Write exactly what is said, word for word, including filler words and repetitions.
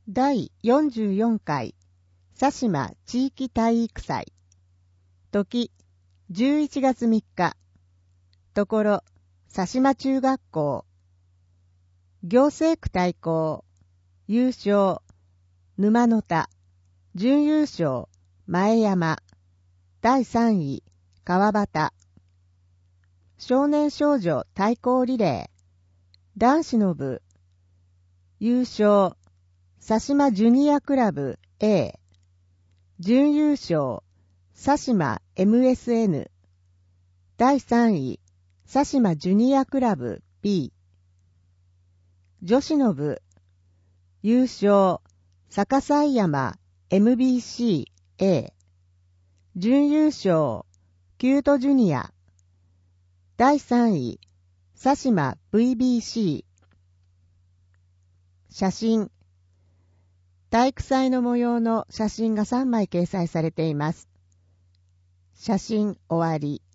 だいよんじゅうよんかい佐島地域体育祭。時じゅういちがつみっか。ところ佐島中学校。行政区対抗。優勝沼の田。準優勝前山。だいさんい川端。少年少女対抗リレー。男子の部。優勝佐島ジュニアクラブ A。準優勝佐島 エムエスエヌ。だいさんい佐島ジュニアクラブ B。女子の部。優勝逆西山 エムビーシー A。準優勝キュートジュニア。だいさんい佐島 ブイビーシー。写真。体育祭の模様の写真がさんまい掲載されています。写真終わり。